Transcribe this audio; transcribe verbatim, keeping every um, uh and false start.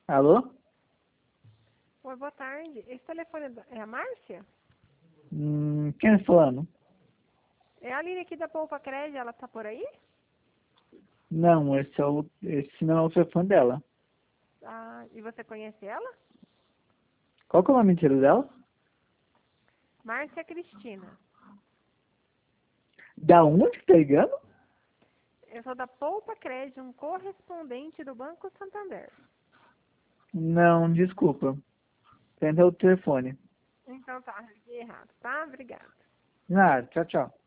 Alô? Oi, boa tarde. Esse telefone é da- é a Márcia? Hum, quem é falando? É a Aline aqui da Poupa Crédito, ela tá por aí? Não, esse, é o, esse não é o telefone dela. Ah, e você conhece ela? Qual que é o nome inteiro dela? Márcia Cristina. Da onde que tá ligando? Eu sou da Poupa Crédito, um correspondente do Banco Santander. Não, desculpa. Tenta o telefone. Então tá, liguei errado, tá? Obrigada. Nada, tchau, tchau.